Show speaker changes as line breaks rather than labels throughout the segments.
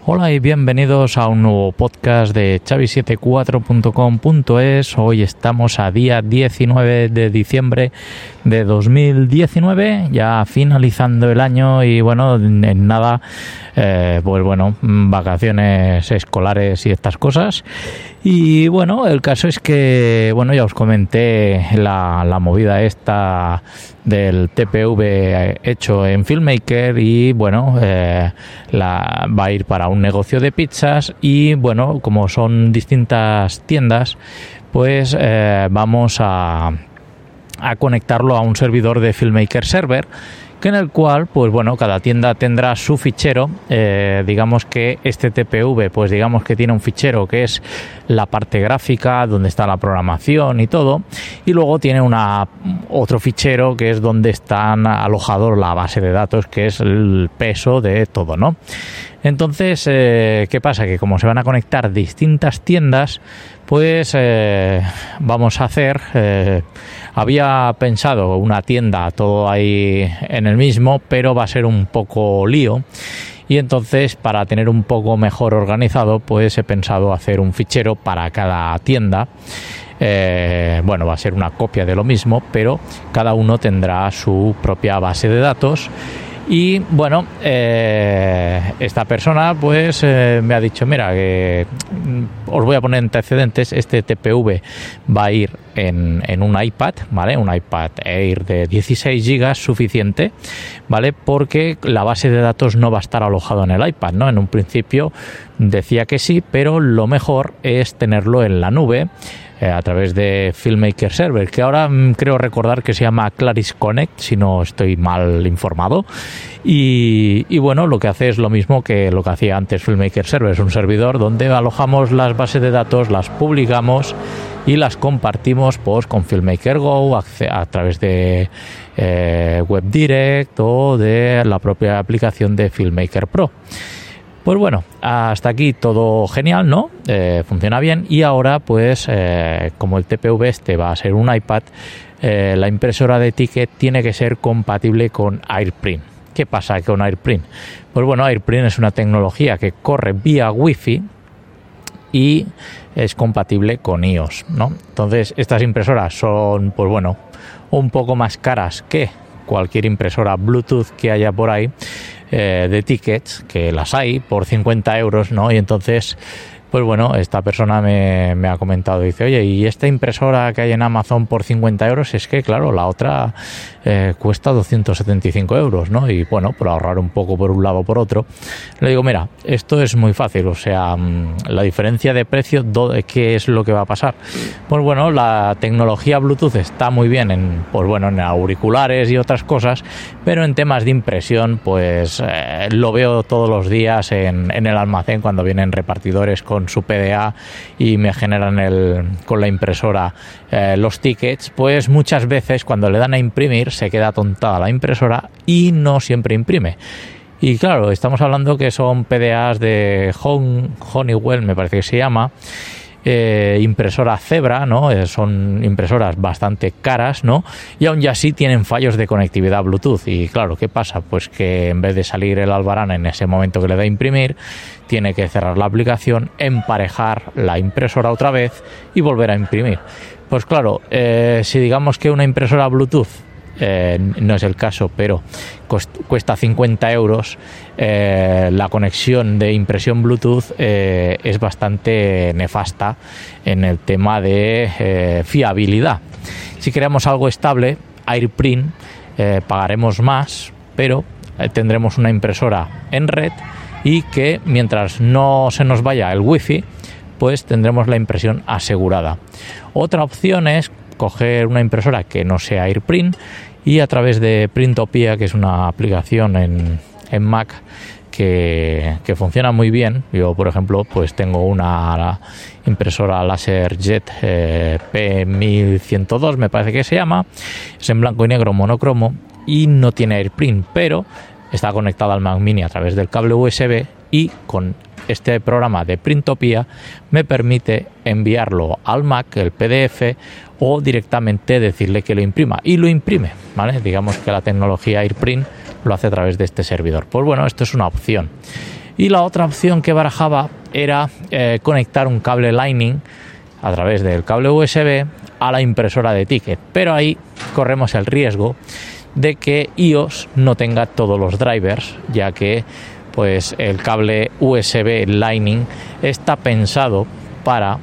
Hola y bienvenidos a un nuevo podcast de Xavi74.com.es. Hoy estamos a día 19 de diciembre de 2019, ya finalizando el año y bueno, en nada, vacaciones escolares y estas cosas. Y bueno, el caso es que, bueno, ya os comenté la movida esta del TPV hecho en Filmmaker y bueno, va a ir para un negocio de pizzas y bueno, como son distintas tiendas, pues vamos a conectarlo a un servidor de Filmmaker Server, en el cual, pues bueno, cada tienda tendrá su fichero. Digamos que este TPV, pues digamos que tiene un fichero que es la parte gráfica, donde está la programación y todo, y luego tiene otro fichero que es donde están alojados la base de datos, que es el peso de todo, ¿no? Entonces, ¿qué pasa? Que como se van a conectar distintas tiendas, pues vamos a hacer... había pensado una tienda todo ahí en el mismo, pero va a ser un poco lío. Y entonces, para tener un poco mejor organizado, pues he pensado hacer un fichero para cada tienda. Va a ser una copia de lo mismo, pero cada uno tendrá su propia base de datos. Y bueno, esta persona pues me ha dicho, mira, que os voy a poner antecedentes, este TPV va a ir en un iPad, ¿vale? Un iPad Air de 16 GB suficiente, ¿vale? Porque la base de datos no va a estar alojado en el iPad, ¿no? En un principio decía que sí, pero lo mejor es tenerlo en la nube, a través de Filmmaker Server, que ahora creo recordar que se llama Claris Connect, si no estoy mal informado. Y bueno, lo que hace es lo mismo que lo que hacía antes Filmmaker Server, es un servidor donde alojamos las bases de datos, las publicamos y las compartimos pues con Filmmaker Go a través de WebDirect o de la propia aplicación de Filmmaker Pro. Pues bueno, hasta aquí todo genial, ¿no? Funciona bien y ahora pues como el TPV este va a ser un iPad, la impresora de ticket tiene que ser compatible con AirPrint. ¿Qué pasa con AirPrint? Pues bueno, AirPrint es una tecnología que corre vía Wi-Fi y es compatible con iOS, ¿no? Entonces estas impresoras son, pues bueno, un poco más caras que cualquier impresora Bluetooth que haya por ahí, de tickets, que las hay por 50 euros, ¿no? Y entonces, pues bueno, esta persona me ha comentado, dice, oye, y esta impresora que hay en Amazon por 50 euros, es que claro, la otra cuesta 275 euros, ¿no? Y bueno, por ahorrar un poco por un lado o por otro, le digo, mira, esto es muy fácil, o sea, la diferencia de precio, ¿qué es lo que va a pasar? Pues bueno, la tecnología Bluetooth está muy bien en auriculares y otras cosas, pero en temas de impresión, pues lo veo todos los días en el almacén cuando vienen repartidores con su PDA y me generan con la impresora los tickets, pues muchas veces cuando le dan a imprimir se queda atontada la impresora y no siempre imprime. Y claro, estamos hablando que son PDAs de Honeywell, me parece que se llama, impresora Zebra, ¿no? Son impresoras bastante caras, ¿no? Y aún así tienen fallos de conectividad Bluetooth. Y claro, ¿qué pasa? Pues que en vez de salir el albarán en ese momento que le da a imprimir, tiene que cerrar la aplicación, emparejar la impresora otra vez y volver a imprimir. Pues claro, si digamos que una impresora Bluetooth, no es el caso, pero cuesta 50 euros, la conexión de impresión Bluetooth es bastante nefasta en el tema de fiabilidad. Si queremos algo estable, AirPrint, pagaremos más, pero tendremos una impresora en red y que mientras no se nos vaya el wifi, pues tendremos la impresión asegurada. Otra opción es coger una impresora que no sea AirPrint y a través de Printopia, que es una aplicación en Mac que funciona muy bien. Yo, por ejemplo, pues tengo una impresora LaserJet P1102, me parece que se llama, es en blanco y negro monocromo y no tiene AirPrint, pero está conectada al Mac Mini a través del cable USB y con este programa de Printopia me permite enviarlo al Mac, el PDF, o directamente decirle que lo imprima y lo imprime, ¿vale? Digamos que la tecnología AirPrint lo hace a través de este servidor. Pues bueno, esto es una opción. Y la otra opción que barajaba era conectar un cable Lightning a través del cable USB a la impresora de ticket, pero ahí corremos el riesgo de que iOS no tenga todos los drivers, ya que pues el cable USB Lightning está pensado para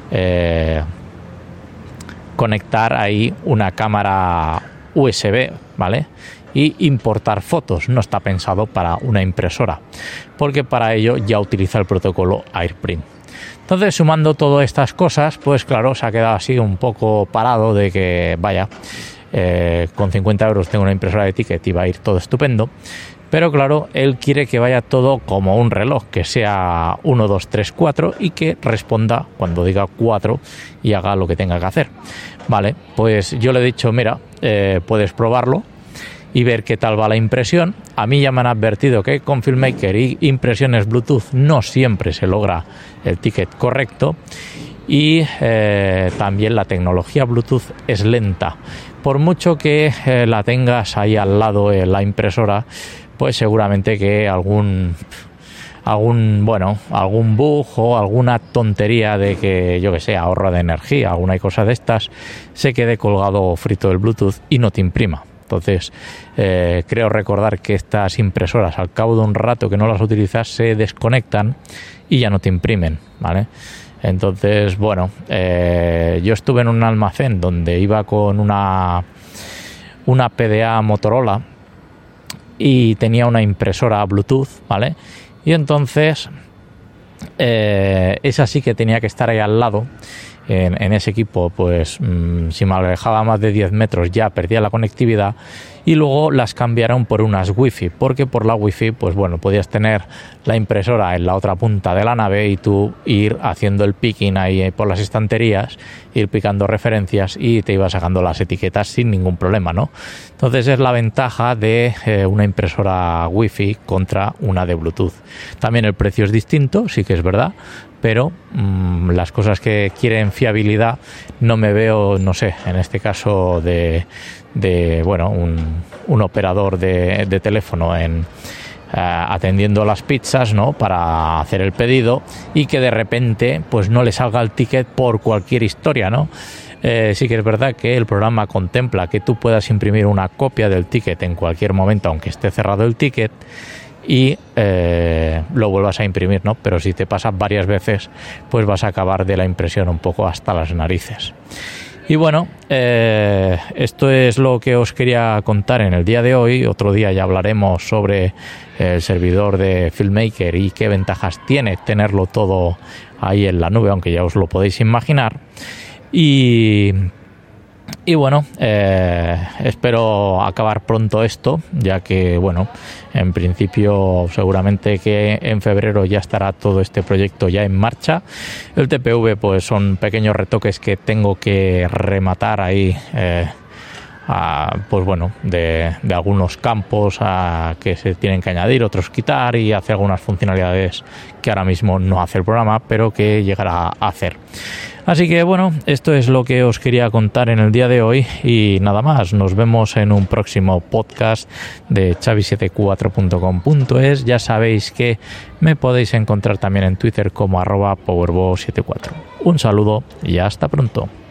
conectar ahí una cámara USB, ¿vale? Y importar fotos. No está pensado para una impresora, porque para ello ya utiliza el protocolo AirPrint. Entonces, sumando todas estas cosas, pues claro, se ha quedado así un poco parado de que, vaya, con 50 € tengo una impresora de ticket y va a ir todo estupendo. Pero claro, él quiere que vaya todo como un reloj, que sea 1, 2, 3, 4 y que responda cuando diga 4 y haga lo que tenga que hacer. Vale, pues yo le he dicho, mira, puedes probarlo y ver qué tal va la impresión. A mí ya me han advertido que con FilmMaker y impresiones Bluetooth no siempre se logra el ticket correcto, y también la tecnología Bluetooth es lenta. Por mucho que la tengas ahí al lado en la impresora, pues seguramente que algún bug o alguna tontería de que, yo que sé, ahorro de energía, alguna cosa de estas, se quede colgado frito del Bluetooth y no te imprima. Entonces, creo recordar que estas impresoras, al cabo de un rato que no las utilizas, se desconectan y ya no te imprimen, ¿vale? Entonces, bueno, yo estuve en un almacén donde iba con una PDA Motorola y tenía una impresora Bluetooth, ¿vale? Y entonces, esa sí que tenía que estar ahí al lado. En ese equipo, pues si me alejaba más de 10 metros ya perdía la conectividad, y luego las cambiaron por unas wifi, porque por la wifi, pues bueno, podías tener la impresora en la otra punta de la nave y tú ir haciendo el picking ahí por las estanterías, ir picando referencias y te ibas sacando las etiquetas sin ningún problema, ¿no? Entonces es la ventaja de una impresora wifi contra una de Bluetooth. También el precio es distinto, sí que es verdad, pero las cosas que quieren fiabilidad no me veo, no sé, en este caso de bueno, un operador de teléfono atendiendo las pizzas, ¿no?, para hacer el pedido, y que de repente pues no le salga el ticket por cualquier historia, ¿no? Sí que es verdad que el programa contempla que tú puedas imprimir una copia del ticket en cualquier momento, aunque esté cerrado el ticket, y lo vuelvas a imprimir, ¿no? Pero si te pasa varias veces, pues vas a acabar de la impresión un poco hasta las narices. Y bueno, esto es lo que os quería contar en el día de hoy. Otro día ya hablaremos sobre el servidor de FilmMaker y qué ventajas tiene tenerlo todo ahí en la nube, aunque ya os lo podéis imaginar. Y bueno, espero acabar pronto esto, ya que, bueno, en principio seguramente que en febrero ya estará todo este proyecto ya en marcha. El TPV pues son pequeños retoques que tengo que rematar ahí, pues bueno, de algunos campos que se tienen que añadir, otros quitar, y hacer algunas funcionalidades que ahora mismo no hace el programa, pero que llegará a hacer. Así que bueno, esto es lo que os quería contar en el día de hoy, y nada más. Nos vemos en un próximo podcast de xavi74.com.es. Ya sabéis que me podéis encontrar también en Twitter como @powerbo74. Un saludo y hasta pronto.